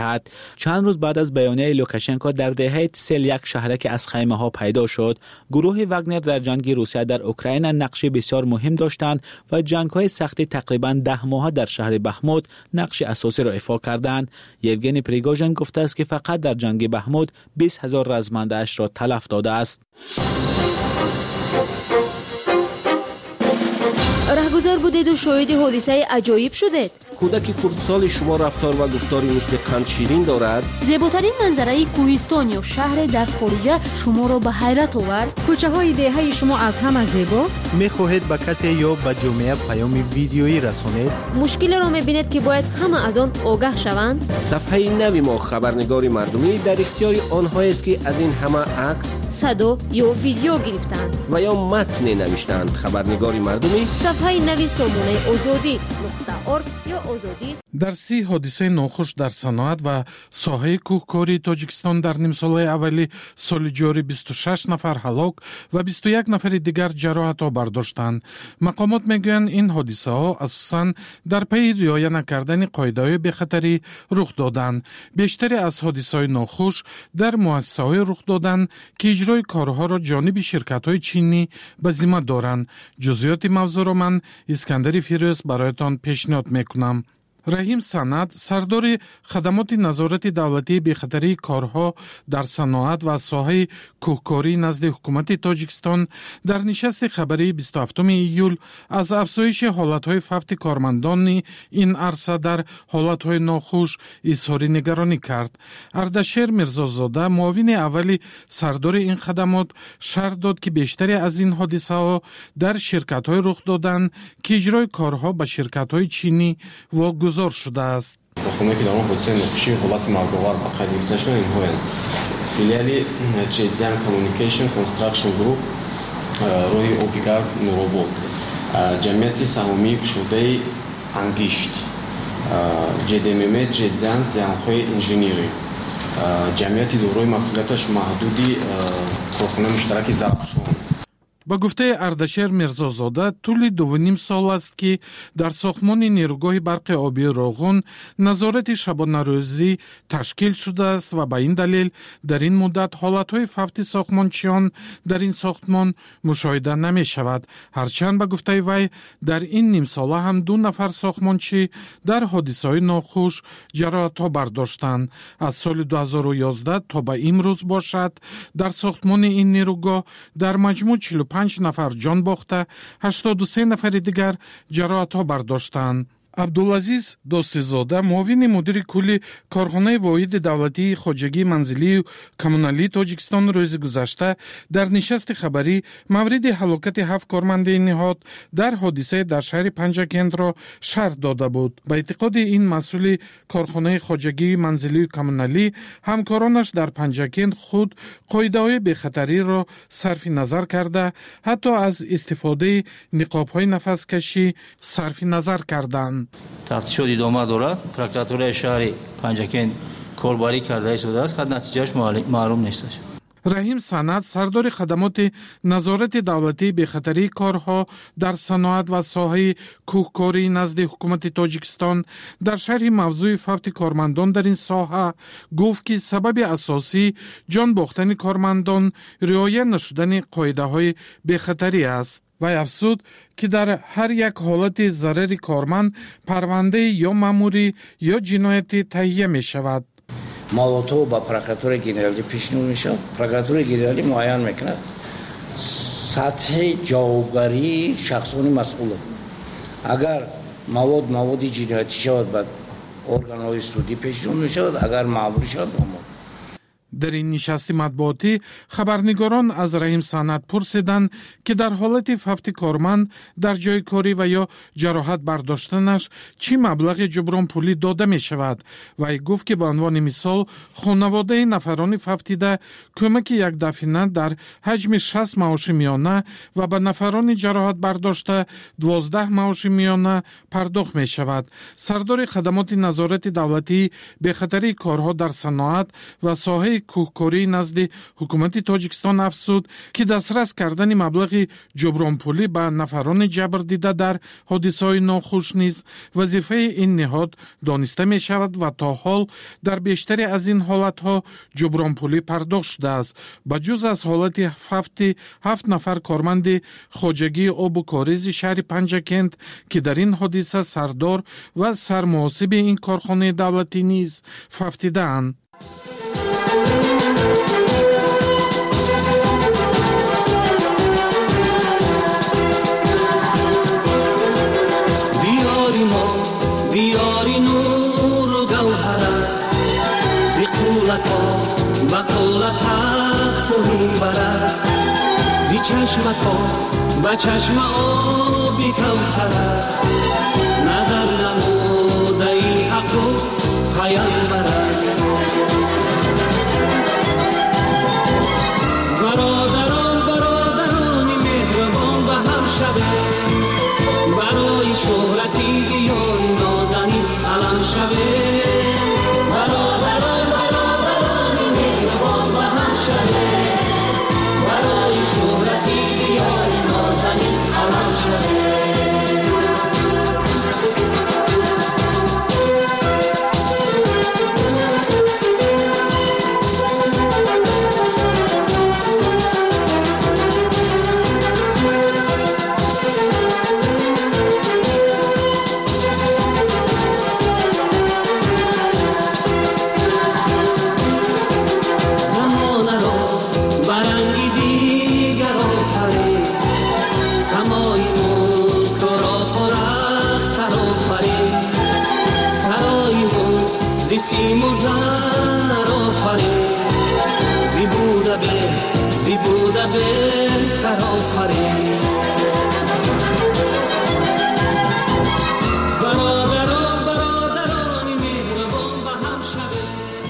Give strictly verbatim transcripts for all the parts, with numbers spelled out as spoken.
چند روز بعد از بیانیه لوکاشنکو در دهه سه یک شهرک از خیمه ها پیدا شد. گروه واگنر در جنگ روسیه در اوکراین نقش بسیار مهم داشتند و جنگ‌های سخت تقریباً ده ماه در شهر بخموت نقش اساسی را ایفا کردند. یوگنی پریگوژن گفته است که فقط در جنگ بخموت بیست هزار رزمنده اش را تلف داده است. رهگذر بودید و شاهد حادثه عجایب شدید. کودک کردسال شما رفتار و گفتاری مثل قند شیرین دارد. زیباترین منظره کوهستان یا شهر در خارج شما را به حیرت آورد. کوچه های دهه شما از همه زیباست. میخواهید به کسی یا به جامعه پیام ویدیویی رسانید؟ مشکل را میبینید که باید همه از آن آگاه شوند. صفحه نوی ما خبرنگار مردمی در اختیار آنها است که از این همه عکس، صدا یا ویدیو گرفتند و یا متن نوشتند. خبرنگار مردمی صفحه نوی سامانه آزادی نقطه ارگ یا آزادی. در سی حادثه ناخوش در صنعت و ساحه کوهکاری تاجیکستان در نیم ساله اولی سال جاری بیست و شش نفر هلاک و بیست و یک نفر دیگر جراحت برداشتند. مقامات میگویند این حادثه ها اساساً در پی رعایت نکردن قاعده بخطری رخ دادند. بیشتری از حادثه های ناخوش در مؤسسه های رخ دادند که اجرای کارها را جانب شرکت های چینی به ذمه دارند. جزئیات موضوع را من اسکندر فیروز برایتان پیشنهاد میکنم. رحیم سند، سردار خدمات نظارت دولتی بخطری کارها در صنعت و ساحه کوهکاری نزد حکومت تاجیکستان در نشست خبری بیست و هفتم ایول از افزایش حالتهای فوت کارمندان این عرصه در حالتهای ناخوش اظهار نگرانی کرد. اردشیر میرزازاده، معاون اولی سردار این خدمات، شرح داد که بیشتری از این حادثه ها در شرکت های رخ دادند که اجرای کارها به شرکت های چینی و گذار شده است. خونه که در اون حادثه ناخوشی حالت مرگاور به قید گرفته شده اینها هستند. فیلیال جدزن کامیونیکیشن کنستراکشن گروپ روی اوپیگار نوروبود، جمعیت سهامی شده انگیشت، جدمم جدزن زیانهای انجینیری، جمعیت دوروی مسئولیتش محدودی کارخانه مشترک ضبط شد. با گفته اردشیر میرزازاده، طول دو و نیم سال است که در ساختمان نیروگاه برق آبی راغون نظارت شبانه روزی تشکیل شده است و به این دلیل در این مدت حالتهای فوت ساختمانچیان در این ساختمان مشاهده نمی شود. هرچند به گفته وی در این نیم ساله هم دو نفر ساختمانچی در حادثه های ناخوش جراحت ها برداشتند. از سال دو هزار و یازده تا به امروز باشد در ساختمان این نیروگاه در مجموع چهل و پنج نفر جان باخته، هشتاد و سه نفر دیگر جراحت ها برداشتند. عبدالعزیز دوستیزاده، معاون مدیر کلی کارخانه واحد دولتی خواجگی منزلی و کمونالی تاجیکستان روز گذشته در نشست خبری مورد هلاکت هفت کارمند نهاد در حادثه در شهر پنجکند را شرح داده بود. به اعتقاد این مسئول کارخانه خواجگی منزلی و کمونالی، همکارانش در پنجکند خود قاعده های بخطری را صرف نظر کرده، حتی از استفاده نقاب های نفس کشی صرف نظر کردند. تفتیشات ادامه دارد. پروکراتوری شهر پنجکند کاربری کرده شده است که نتیجهش معلوم نیست. رحیم سند، سردار خدمات نظارت دولتی بخطری کارها در صنعت و ساحه کوهکاری نزد حکومت تاجیکستان در شرح موضوع فوت کارمندان در این ساحه گفت که سبب اساسی جان باختن کارمندان رعایت نشدن قاعده های بخطری است. و افزود که در هر یک حالت ضرر کارمند پرونده یا مأموری یا جنایتی تهیه می شود. موضوع با پروکراتور گنرالی پیشنهاد می شود. پروکراتور گنرالی معین میکند سطح جوابگری شخصانی مسئول. اگر مواد موادی جنایتی شود بعد ارگان‌های سودی پیشنهاد می شود، اگر مأموری شود مأمور. در این نشست مطبوعاتی خبرنگاران از رحیم سند پرسیدند که در حالت فوت کارمند در جای کاری و یا جراحت برداشتنش چی مبلغ جبران پولی داده می شود. و گفت که به عنوان مثال خانواده نفران فوتیده کمک یک دفینه در حجم شصت معاش میانه و به نفران جراحت برداشته دوازده معاش میانه پرداخت می شود. سردار خدمات نظارت دولتی به خطری کارها در صنعت و ساحه کوهکاری نزد حکومت تاجیکستان افزود که دسترس کردن مبلغ جبرانپولی به نفران جبر دیده در حادثه‌های ناخوش نیز وظیفه این نهاد دانسته می شود و تا حال در بیشتری از این حالتها جبرانپولی پرداخت شده است. بجز از حالت هفت هفت نفر کارمند خواجگی آب و کاریز شهر پنجکند که در این حادثه سردار و سرمحاسب این کارخانه دولتی نیز ففتیدند. دیاری ما دیاری نور و گوهر است زی قولت ها و قولت تخت و منبر است زی چشمت ها و چشم آبی کوثر است نظر نموده ای حق و پیامبر است برادران برادرانی مهربان به هم شبه برای شهرتی دیان نازنین علم شبه برادران برادرانی مهربان به هم شبه برای شهرتی دیان نازنین علم شبه سیم و زر آفرین زی بوده به زی بوده بهتر آفرین برادران برادرانی مهربان به هم شوید.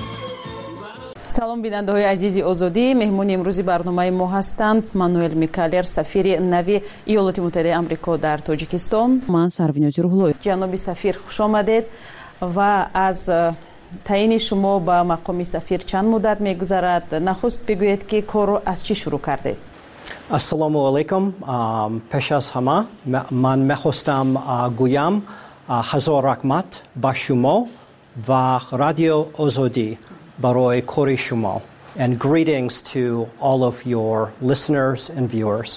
سلام بیننده های عزیزی آزادی، مهمون امروزی برنامه ما هستند مانوئل میکالر، سفیر نوی ایالات متحده آمریکا در تاجیکستان. من سروینازی روحلوی. جناب سفیر خوش آمدید و از تعیین شما به مقام سفیر چند مدت میگذرد؟ نخست بگویید که کار از چی شروع کردید؟ السلام علیکم. پیش از همه من میخواستم گویم هزار رحمت به شما و رادیو آزادی برای کار شما. And greetings to all of your listeners and viewers.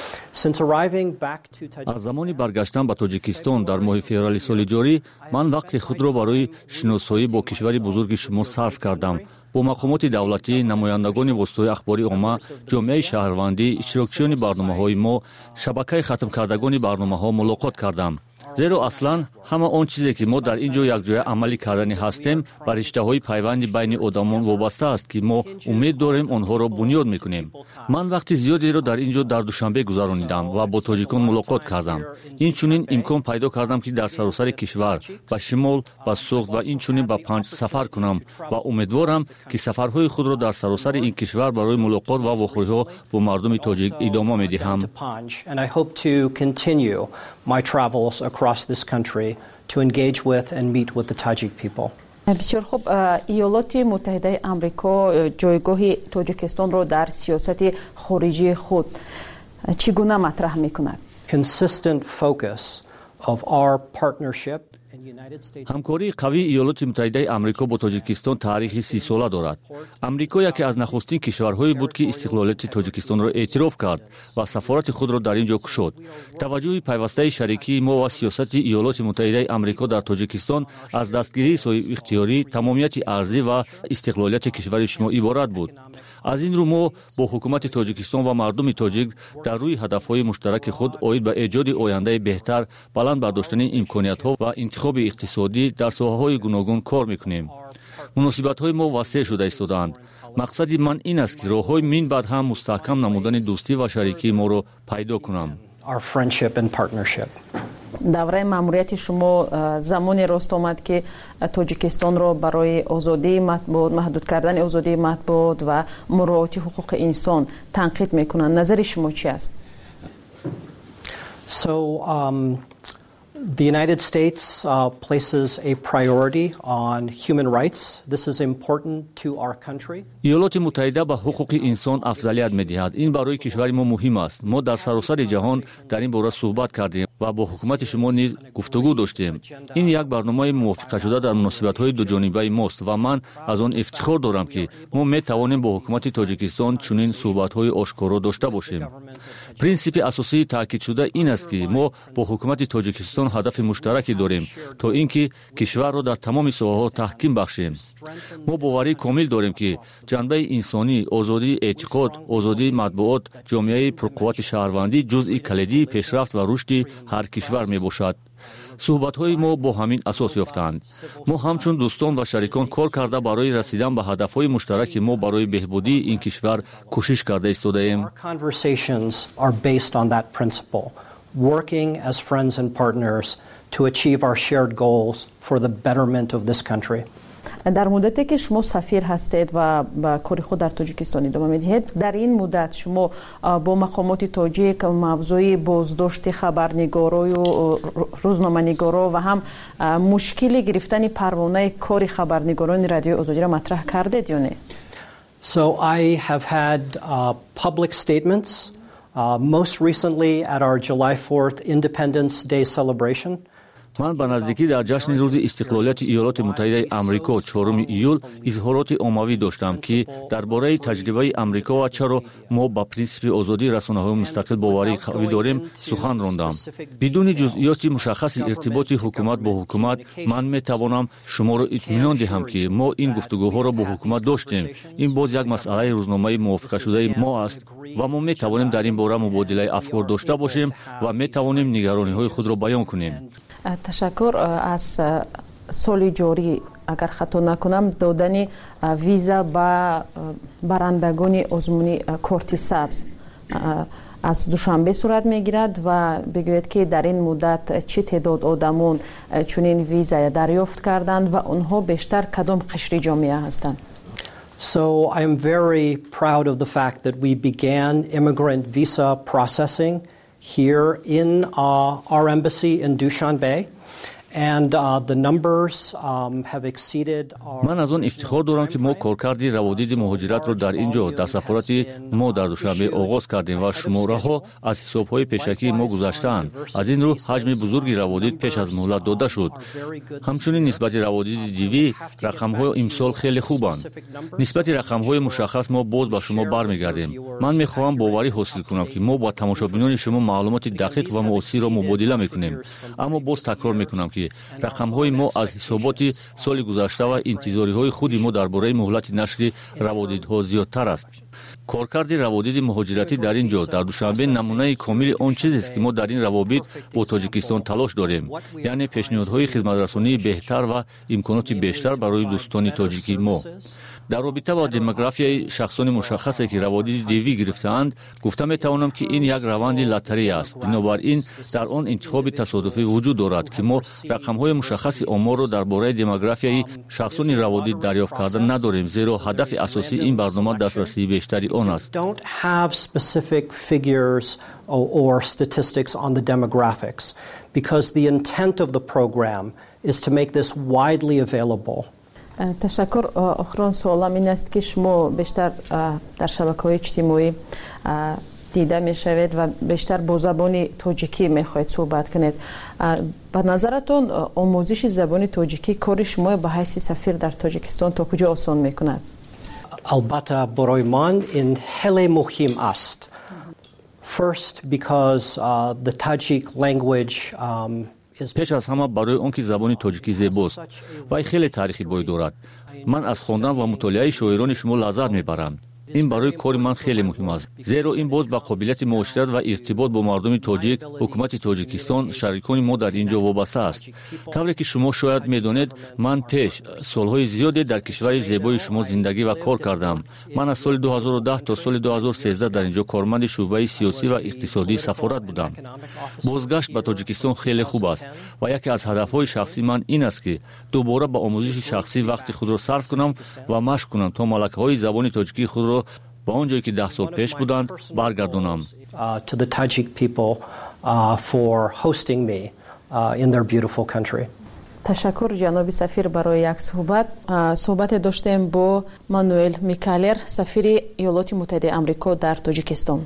از زمانی برگشتن به تاجیکستان در ماه فوریه سال جاری من وقت خود را برای شناسایی با کشور بزرگ شما صرف کردم. با مقامات دولتی، نمایندگان وسطای اخباری عامه، جامعه شهروندی، اشتراکچیان برنامه‌های ما، شبکه ختم کردگان برنامه‌ها ملاقات کردم. زیرا اصلا همه آن چیزی که ما در اینجا یک جای عملی کردنی هستیم بر رشته‌های پیوند بین آدمان وابسته است که ما امید داریم آنها را بنیاد می‌کنیم. من وقت زیادی را در اینجا در دوشنبه گذراندم و با تاجیکان ملاقات کردم. این چنین امکان پیدا کردم که در سراسر کشور به شمال، به سوق و این چنین به پنج سفر کنم و امیدوارم که سفرهای خود را در سراسر این کشور برای ملاقات و واخوری‌ها با مردم تاجیک ادامه می‌دهم. my travels across this country to engage with and meet with the Tajik people. بسیار خوب. ایالات متحده آمریکا جایگاه تاجیکستان را در سیاست خارجی خود چگونه مطرح می‌کند؟ Consistent focus of our partnership. همکاری قوی ایالات متحده آمریکا با تاجیکستان تاریخ سی ساله دارد. آمریکا یکی از نخستین کشورهایی بود که استقلالیت تاجیکستان را اعتراف کرد و سفارت خود را در اینجا گشود. توجه پیوسته شریکی ما و سیاست ایالات متحده آمریکا در تاجیکستان از دستگیری صاحب اختیاری، تمامیت ارضی و استقلالیت کشور شما عبارت بود. از این رو ما با حکومت تاجیکستان و مردم تاجیک در روی هدفهای مشترک خود اوید به ایجاد آینده بهتر، بلند برداشتن امکانیت‌ها و انتخاب اقتصادی در ساحه‌های گوناگون کار می‌کنیم. مناسبت‌های ما وسیع شده ایستادند. مقصد من این است که راه‌های من بعد هم مستحکم نمودن دوستی و شریکی ما را پیدا کنم. Our friendship and partnership. دوره ماموریت شما زمانی راست آمد که تاجیکستان را برای آزادی مطبوعات، محدود کردن آزادی مطبوعات و مراعات حقوق انسان تنقید میکنند. نظر شما چی است؟ So um, The United States uh, places a priority on human rights. This is important to our country. ایالات متحده به حقوق انسان افضلیت می‌دهد. این برای کشور ما مهم است. ما در سراسر جهان در این باره صحبت کردیم و با حکومت شما نیز گفتگو داشتیم. این یک برنامه موافقه شده در مناسبت‌های دو جانبه ماست و من از آن افتخار دارم که ما می‌توانیم با حکومت تاجیکستان چنین صحبت‌های آشکارا داشته باشیم. پرینسیپ اساسی تاکید شده این است که ما با حکومت تاجیکستان هدف مشترکی داریم تا اینکه کشور را در تمام ساحه‌ها تحکیم بخشیم. ما باوری کامل داریم که جنبه انسانی، آزادی اعتقاد، آزادی مطبوعات، جامعه پرقوت شهروندی جزئی کلیدی پیشرفت و رشد هر کشور میباشد. صحبت‌های ما با همین اساس یافتند. ما همچون دوستان و شریکان کار کرده برای رسیدن به هدف‌های مشترک ما برای بهبودی این کشور کوشش کرده ایستاده‌ایم. Working as friends and partners to achieve our shared goals for the betterment of this country. در مدتی که شما سفیر هستید و با کار خود در تاجیکستان ادامه میدهید، در این مدت شما با مقامات تاجیک موضوع بازداشت خبرنگارای و روزنامه‌نگارا و هم مشکل گرفتن پروانه کار خبرنگاران رادیو آزادی را مطرح کردید یا نه؟ So I have had uh, public statements Uh, most recently at our July fourth Independence Day celebration. من به نزدیکی در جشن روز استقلالیت ایالات متحده آمریکا چهارم ایول اظهارات عمومی داشتم که درباره تجربه آمریکا و چرا ما با پرینسیپ آزادی رسانه‌های مستقل باوری قوی داریم سخن راندم. بدون جزئیات مشخص ارتباط حکومت با حکومت من میتوانم شما را اطمینان دهم که ما این گفتگوها را با حکومت داشتیم. این باز یک مسئله روزنامه موافقه شده ما است و ما میتوانیم در این باره مبادله افکار داشته باشیم و میتوانیم نگرانی‌های خود را بیان کنیم. تشکر. از سال جاری اگر خطا نکنم دادن ویزا به برندگان آزمون کارت سبز از دوشنبه صورت میگیرد و بگوید که در این مدت چه تعداد آدمون چنین ویزا دریافت کردند و اونها بیشتر کدام قشر جامعه هستند؟ So I am very proud of the fact that we began immigrant visa processing here in uh, our embassy in Dushanbe. And uh, the numbers um, have exceeded our... من از آن افتخار دارم که ما کارکرد روادید مهاجرت را در اینجا در سفارت ما در دوشنبه آغاز کردیم و شماره ها از حساب‌های پیشکی ما گذشتند. از این رو حجم بزرگی روادید پیش از مهلت داده شد. همچنین نسبت روادید دیوی رقم‌های امسال خیلی خوبند. نسبت رقم‌های مشخص ما باز به شما برمیگردیم. من می‌خواهم باوری حاصل کنم که ما با تماشابینان شما معلومات دقیق و موثر را مبادله می‌کنیم. اما باز تکرار می‌کنم که رقم‌های ما از حسابات سال گذشته و انتظاری‌های خود ما درباره مهلت نشر روادیدها زیادتر است. کارکرد روادید مهاجرتی در اینجا در دوشنبه نمونه کامل آن چیزی است که ما در این روابط با تاجیکستان تلاش داریم، یعنی پیشنهادهای خدمترسانی بهتر و امکانات بیشتر برای دوستان تاجیکی ما. در رابطه با دموگرافی شخصان مشخصی که روادید دیوی گرفته‌اند گفتم می‌توانم که این یک روند لاتاری است. بنابراین در آن انتخاب تصادفی وجود دارد که ما رقم‌های مشخص آمار را درباره دموگرافی شخصان روادید دریافت کردن نداریم، زیرا هدف اساسی این برنامه دسترسی بیشتری آن است. Don't have specific figures or, or statistics on the demographics because the intent of the program is to make this widely available. تشکر. آخرین سوالم این است که شما بیشتر در شبکه‌های اجتماعی دیده میشوید و بیشتر با زبان تاجیکی میخواید صحبت کنید. به نظرتون آموزش زبان تاجیکی کار شما به حیث سفیر در تاجیکستان تا کجا آسان میکند؟ البته برای من این خیلی مهم است. First because uh, the Tajik language um, پیش از همه برای آنکه زبان تاجیکی زیباست و خیلی تاریخی بوی دارد. من از خواندن و مطالعه شاعران شما لذت میبرم. این برای کار من خیلی مهم است، زیرا این باز به قابلیت معاشرت و ارتباط با مردم تاجیک، حکومت تاجیکستان، شریکان ما در اینجا وابسته است. طوری که شما شاید میدانید من پیش سالهای زیادی در کشور زیبای شما زندگی و کار کردم. من از سال دو هزار و ده تا سال دو هزار و سیزده در اینجا کارمند شعبه سیاسی و اقتصادی سفارت بودم. بازگشت به تاجیکستان خیلی خوب است و یکی از هدفهای شخصی من این است که دوباره به آموزش شخصی وقت خود را صرف کنم و مشق کنم تا ملکه‌های زبان تاجیکی خود را با اونجایی که ده سال پیش بودند برگردونم. To the Tajik people uh, for hosting me uh, in their beautiful country. تشکر جناب سفیر برای یک صحبت. صحبت داشتیم با مانوئل میکالر، سفیر ایالات متحده آمریکا در تاجیکستان.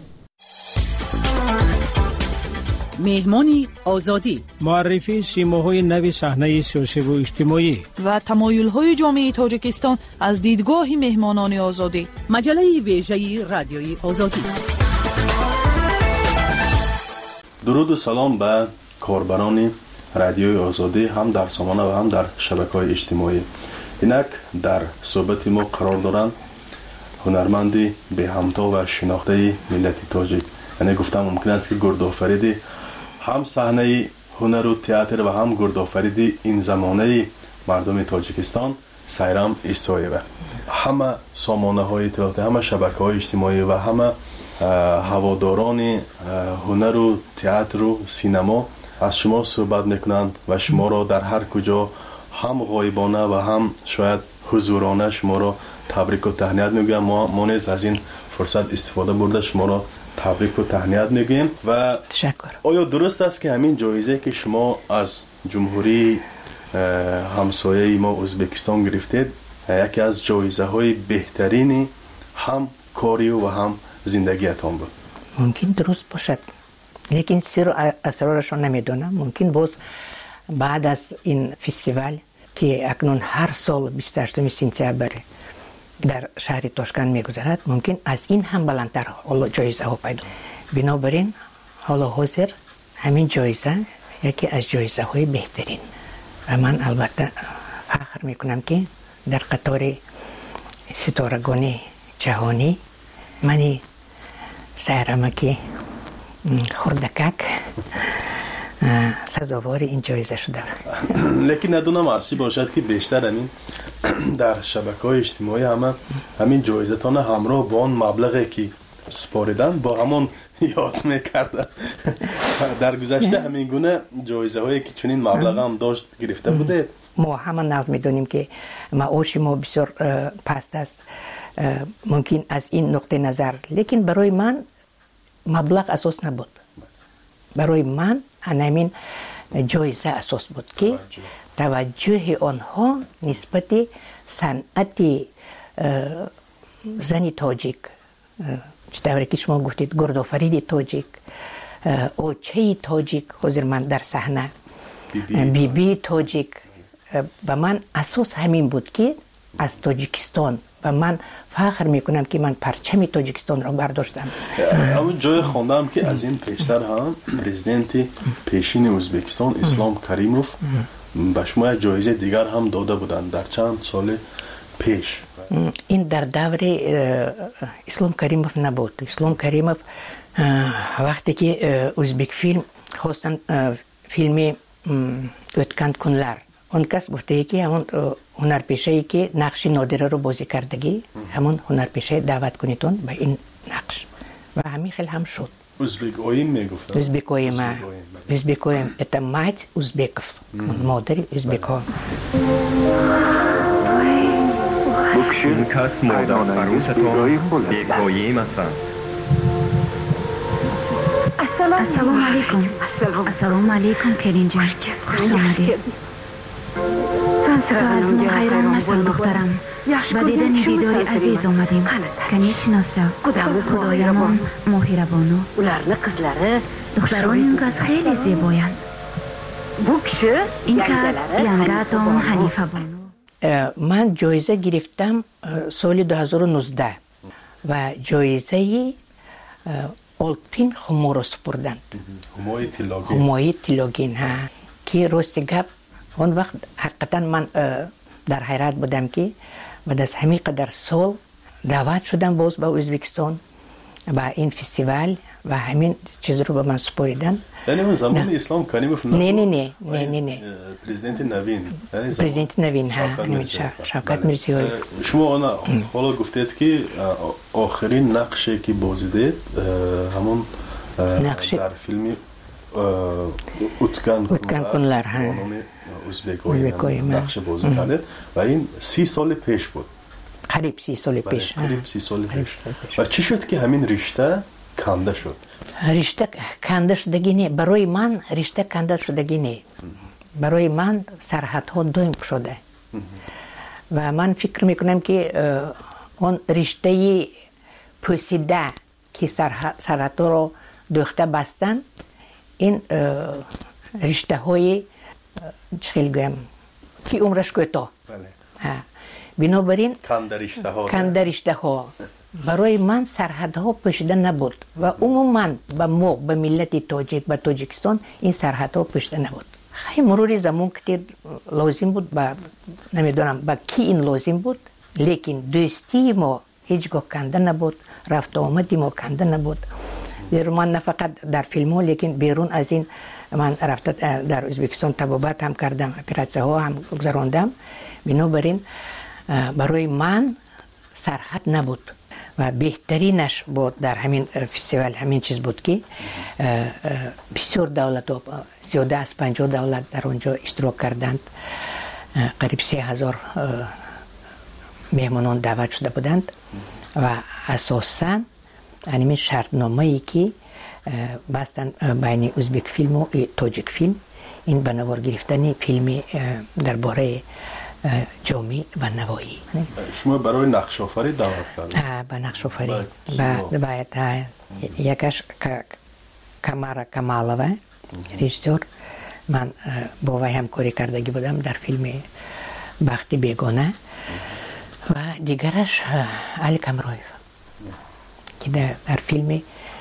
مهمانی آزادی، معرفی سیماهای نوی صحنه سیاسی و اجتماعی و تمایل‌های جامعه تاجیکستان از دیدگاه مهمانان آزادی. مجله ویژه رادیوی آزادی. درود و سلام به کاربران رادیوی آزادی، هم در سامانه و هم در شبکه‌های اجتماعی. اینک در صحبت ما قرار دارند هنرمندی به همتا و شناخته ملت تاجیک. یعنی گفتم ممکن است که گردآفریدی هم صحنه هنر و تئاتر و هم گردآفریدی این زمانه مردم تاجیکستان سایرام ایسایوه. همه سامانه های اطلاعاتی، همه شبکه های اجتماعی و همه هواداران هنر و تئاتر و سینما از شما صحبت میکنند و شما را در هر کجا هم غایبانه و هم شاید حضورانه شما را تبریک و تهنیت میگم. ما ما نیز از این فرصت استفاده برده شما را تبریک و تهنیت میگیم. و تشکر. آیا درست است که همین جایزه که شما از جمهوری همسایه ما ازبکستان گرفتید یکی از جایزه های بهترین هم کاری و هم زندگیتان بود؟ ممکن درست باشد، لیکن سر و اسرارش را نمیدونم. ممکن باز بعد از این فستیوال که اکنون هر سال بیست و هشتم سپتامبر در شهر تاشکند میگذرد، ممکن از این هم بلندتر حالا جایزه ها پیدا. بنابراین حالا حاضر همین جایزه یکی از جایزه های بهترین و من البته فخر میکنم که در قطار ستارگان جهانی منی سیرمکی خردکک سزاوار این جایزه شده. لیکن ندونم اصلی باشد که بیشتر همین در شبکه‌های اجتماعی همه همین جایزه تان همراه با آن مبلغی که سپاریدن با همون یاد میکردن. در گذشته همین گونه جایزه هایی که چنین مبلغ هم داشت گرفته بوده. ما همه ناز میدونیم که معاش ما بسیار پست است ممکن از این نقطه نظر، لیکن برای من مبلغ اساس نبود. برای من همین جایزه اساس بود که توجه آنها نسبت صنعت زنی تاجیک، چطوری که شما گفتید گردآفرید تاجیک، اوچه تاجیک، حضور من در صحنه بی بی تاجیک، و من اساس همین بود که از تاجیکستان و من فخر میکنم که من پرچم تاجیکستان را برداشتم. اما جای خواندم که از این پیشتر هم پرزیدنت پیشین ازبکستان اسلام کریموف به شما جایزه دیگر هم داده بودند در چند سال پیش. این در دور اسلام کریموف نبود. اسلام کریموف وقتی که ازبک فیلم خواستن فیلم گوتکند کنلر، اون کس گفته که همون هنرپیشه‌ای که نقش نادره رو بازی کردگی همون هنرپیشه دعوت کنیتون به این نقش و همین خیلی هم شد. ازبک اویم میگفتن. ازبک اویم ازبک اویم это мать узбеков، مادر ازبک ها. این کس مادر فروستان بیگوییم هستند. السلام علیکم. السلام علیکم کرین جان، خوش آمدید. سلام خیران مشتم دخترم، با دیدن دیداری عزیز آمدیم. کنی شناسا خدایمان ماهی بانو. دختران این کس خیلی زیبایند. این کس ینگاتون حنیفه بانو. من جایزه گرفتم سال دو هزار و نوزده و جایزه آلپین خمورو سپردند. همای تیلاگین. همای تیلاگین ها که راست گپ اون وقت حقیقتا من در حیرت بودم که بعد از همین قدر سال دعوت شدم باز به ازبکستان و این فستیوال و همین چیز رو به من سپاریدن. یعنی اون زمان اسلام کریموف نه نه نه نه نه نه پرزیدنت نوین پرزیدنت نوین ها شوکت میرزیوی. شما حالا گفتید که آخرین نقشی که بازی دید همون در فیلم اوتکان کنلر ها ازبکوی نقش بازی کردید و این سی سال پیش بود. قریب سی سال پیش. قریب سی سال پیش. و چی شد که همین رشته کنده شد؟ رشته کنده شدگی نه. برای من رشته کنده شدگی نه. برای من سرحدها دویم شده و من فکر میکنم که اون رشته پوسیده که سرحدها رو دوخته بستن این رشته های چخیل گویم که عمرش کوتاه. بنابراین کنده رشته ها برای من سرحدها پوشیده نبود و عموما به ما به ملت تاجیک به تاجیکستان این سرحدها پوشیده نبود. خیلی مرور زمان که لازم بود با نمیدونم با کی این لازم بود، لیکن دوستی ما هیچگاه کنده نبود، رفت آمدی ما کنده نبود. من نه فقط در فیلم ها لیکن بیرون از این من رفت در ازبکستان طبابت هم کردم، اپراتسه ها هم گذراندم. بنابراین برای من سرحد نبود و بهترینش بود در همین فستیوال همین چیز بود که بسیار دولت ها زیاده از پنجاه دولت در اونجا اشتراک کردند. قریب سه هزار مهمانان دعوت شده بودند و اساساً همین شرطنامه ای که بستن بین ازبک فیلم و تاجیک فیلم این به نوار گرفتن فیلم درباره جامعه و نوایی. شما برای نقش آفری دعوت کردید؟ به نقش آفری باید یکش کمارا کمالوه رژیسور، من با وی همکاری کردگی بودم در فیلم بخت بیگانه و دیگرش علی کمرویف که در فیلم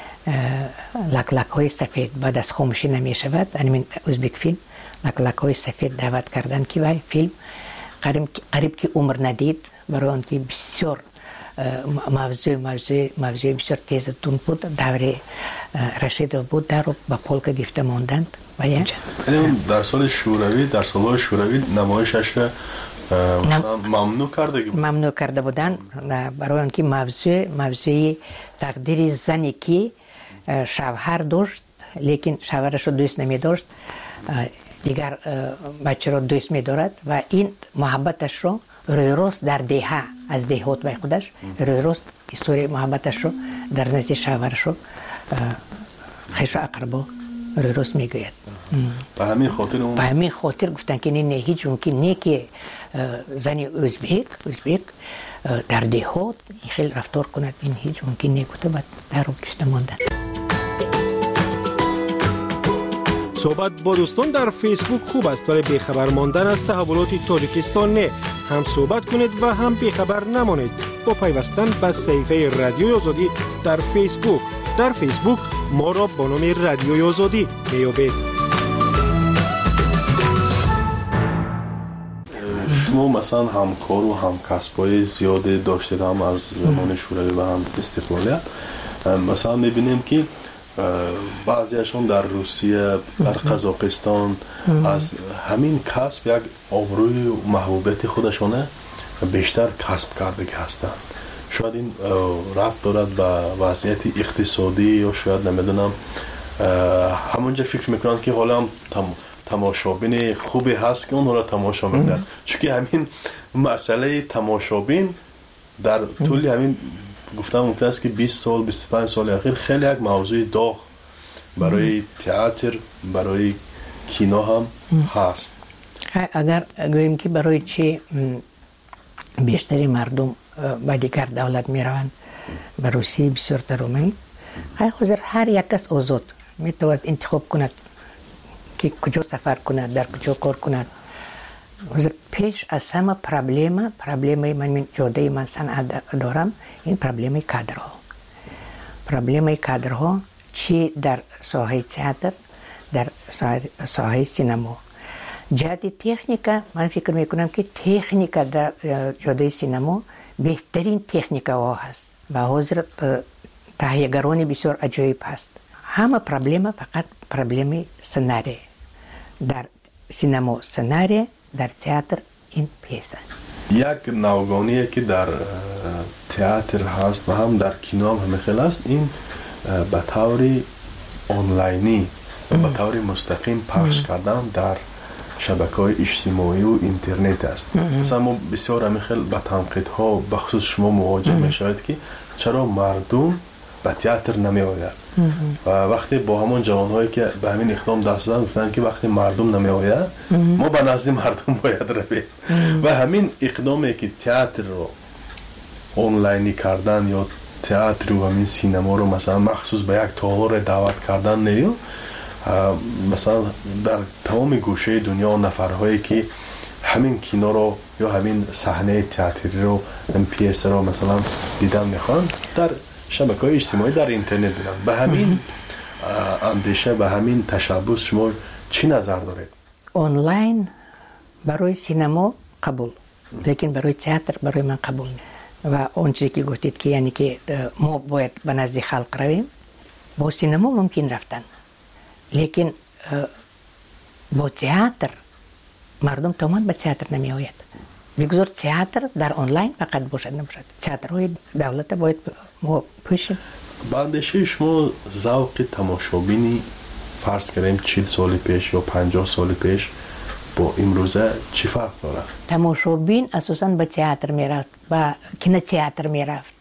لک لک های سفید بعد از خاموشی نمی شود همین ازبک فیلم لک لک های سفید دعوت کردن که وی فیلم قریب قریب که عمر ندید برای آن که بسیار موضوع موضوع موضوع بسیار تیز تون بود دور رشید بود در با پولک گرفته ماندند و اینجا در سال شوروی در سالهای شوروی نمایشش مثلا ممنوع کرده ممنوع کرده بودن برای آن که موضوع موضوع تقدیر زنی که شوهر داشت لیکن شوهرش رو دوست نمی داشت، دیگر بچه رو دوست می دارد و این محبتش رو روی روز در دهه از دهات به خودش روی روز استوری محبتش رو در نزد شوهرش رو خیش و اقربا روی روز می گوید. به همین خاطر به همین خاطر گفتن که نه هیچ ممکن نه که زنی ازبک ازبک در دهات خیلی رفتار کند، این هیچ ممکن نه گفته بعد در رو کشته ماندن. صحبت با دوستان در فیسبوک خوب است ولی بیخبر ماندن از تحولات تاجیکستان نه. هم صحبت کنید و هم بیخبر نمانید با پیوستن به صفحه رادیوی آزادی در فیسبوک. در فیسبوک ما را با نام رادیوی آزادی میابید. شما مثلا همکار و همکسبای زیاده داشتید هم از زمان شوروی و هم استقلالیت. مثلا میبینیم که بعضیشون در روسیه در قزاقستان از همین کسب یک آبروی و محبوبیت خودشونه بیشتر کسب کرده هستند. شاید این ربط دارد به وضعیت اقتصادی یا شاید نمیدونم همونجا فکر میکنن که حالا هم تم تماشابین خوبی هست که اون را تماشا میکنن، چون که همین مسئله تماشابین در طول همین گفتم ممکن است که بیست سال بیست و پنج سال اخیر خیلی یک موضوع داغ برای تئاتر برای کینو هم هست. اگر گوییم که برای چی بیشتری مردم به دیگر دولت می روند به روسیه بسیار ترومی حاضر هر یک کس آزاد می تواند انتخاب کند که کجا سفر کند در کجا کار کند. حاضر پیش از همه پرابلم پرابلم من جاده من صنعت دارم این پرابلم کادرها پرابلم کادرها چی در ساحه تئاتر در ساحه سینما جهت تکنیکا من فکر میکنم که تکنیکا در جاده سینما بهترین تکنیکا ها هست و حاضر تهیه‌گران بسیار عجیب هست. همه پرابلم فقط پرابلم سناریو در سینما سناریو در تئاتر این پیسه یک نوگانیه که در تئاتر هست و هم در کینو هم همه است این به طور آنلاینی و به طور مستقیم پخش کردن در شبکه‌های اجتماعی و اینترنت است. مثلا ما بسیار همیخیل با تنقیدها بخصوص شما مواجه میشوید که چرا مردم به تئاتر نمی آید. و وقتی با همون جوانهایی که به همین اقدام دست دادن گفتن که وقتی مردم نمی آید ما به نزد مردم باید رویم و همین اقدامی که تئاتر رو آنلاینی کردن یا تئاتر و همین سینما رو مثلا مخصوص به یک تالار دعوت کردن نیو مثلا در تمام گوشه دنیا نفرهایی که همین کینو رو یا همین صحنه تئاتری رو ام پی اس رو مثلا دیدن میخوان در شبکه‌های اجتماعی در اینترنت بینن. به همین اندیشه به همین تشبس شما چی نظر دارید؟ آنلاین برای سینما قبول لیکن برای تئاتر برای من قبول نیست و اون چیزی که گفتید که یعنی که ما باید به نزد خلق رویم با سینما ممکن رفتن لیکن با تئاتر مردم تمام به تئاتر نمی آید. بگذار تئاتر در آنلاین فقط باشد نباشد. تئاترهای دولت باید ما پوشیم. با اندیشه شما ذوق تماشابینی فرض کنیم چهل سال پیش یا پنجاه سال پیش با امروزه چی فرق داره؟ تماشابین اساساً به تئاتر میرفت و کینو تئاتر میرفت.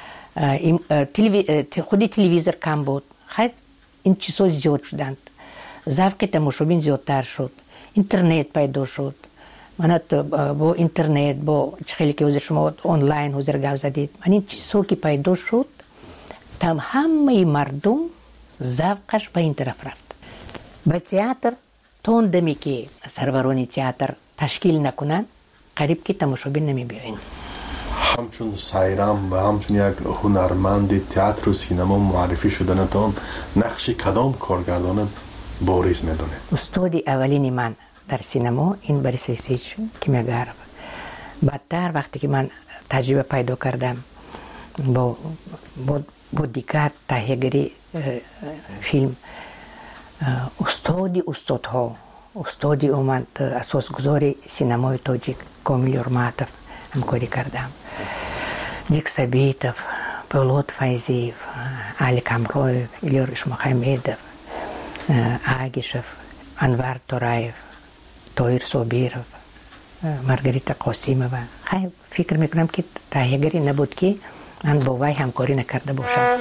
خودی تلویزیون کم بود. خیلی این چیزها زیاد شدند. ذوق تماشابین زیادتر شد. اینترنت پیدا شد. من با اینترنت با خیلی که حضور شما آنلاین حضور گپ زدید من این چیزها که پیدا شد تم همه مردم ذوقش به این طرف رفت. به تئاتر تون دمی که سروران تئاتر تشکیل نکنن قریب که تماشابین نمی بیاین. همچون سایرام و همچون یک هنرمند تئاتر و سینما معرفی شدنتان نقش کدام کارگردان بارز میدونه؟ استاد اولین من در سینما این بریس ریسیچ کیمیاگر. بعدتر وقتی که من تجربه پیدا کردم با با, با دیگر تهیه‌گری فیلم استادی استادها استادی اومد اساسگذار سینمای تاجیک کامیل یورماتوف همکاری کردم. دیک سبیتوف، پولاد فایزیف، علی کامرویف، ایلور اشمخایمیدوف، آگیشوف، انوار تورایف، تویر صابیروف، مارگریتا قاسیمووا. خیلی فکر میکنم که تهیه‌گری نبود که من با وی همکاری نکرده باشم.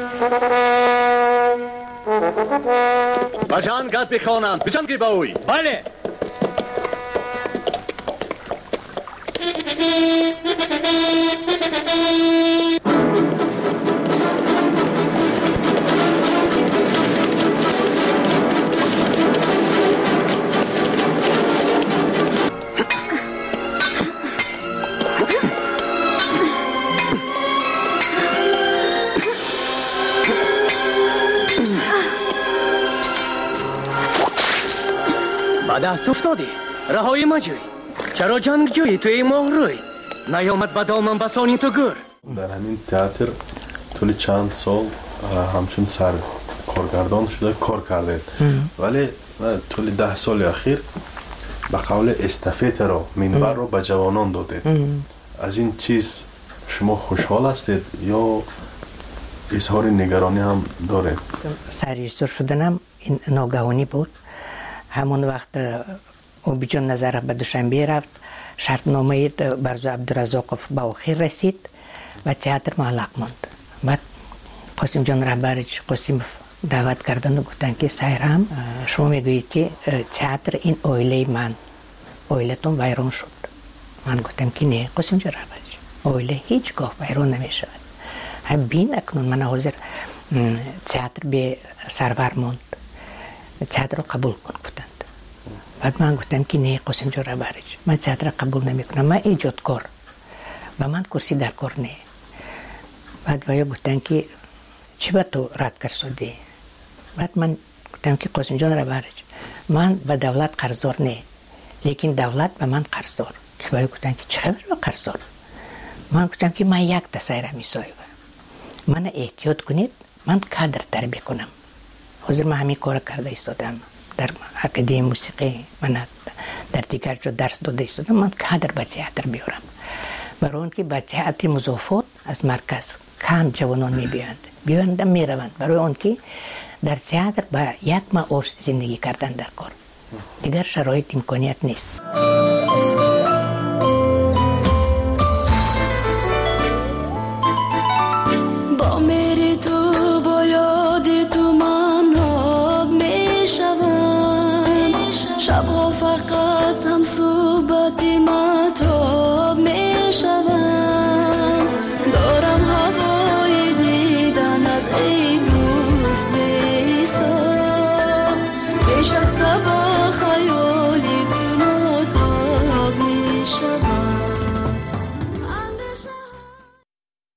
بجان گاد بخوانم بجان که باوی. بله. دست افتادی رهایی ما جوی چرا جنگ جوی توی ماه روی نیامد به دامن بسانی تو گر. در همین تئاتر طول چند سال همچون سر کارگردان شده کار کرده ولی طول ده سال اخیر به قول استافت رو منبر رو به جوانان داده. از این چیز شما خوشحال هستید یا اظهار نگرانی هم دارید؟ سرریزدور شدنم این ناگهانی بود. همون وقت اوبیجان نظر به دوشنبه رفت شرطنامه برزو عبدالرزاقوف به آخر رسید و تئاتر معلق ماند. بعد قاسم جان رهبرش قاسم دعوت کردن و گفتن که سایرام شما میگویید که تئاتر این اویله من اویلتون ویران شد. من گفتم که نه قاسم جان رهبرش اویله هیچگاه ویران نمیشود. هم بین اکنون من حاضر تئاتر به سرور ماند. تئاتر رو قبول کن بودند. بعد من گفتم که نه قاسم جان رهبرش من تئاتر قبول نمی کنم من ایجادکار و من کرسی در کار نه. بعد ویا گفتن که چی با تو رد کرد؟ بعد من گفتم که قاسم جان رهبرش من به دولت قرضدار نه لیکن دولت به من قرضدار. که ویا گفتن که چقدر به قرضدار؟ من گفتم که من یک تسایره میسایم من احتیاط کنید من کادر تربیت کنم. حاضر من همین کار کرده ایستادم در اکادمی موسیقی من در دیگر جا درس داده ایستادم من کادر به تئاتر بیارم برای اون که به تئاتر مضافات از مرکز کم جوانان میبیاند بیاند میروند برای اون که در تئاتر با یک معاش زندگی کردن در کار دیگر شرایط امکانیت نیست.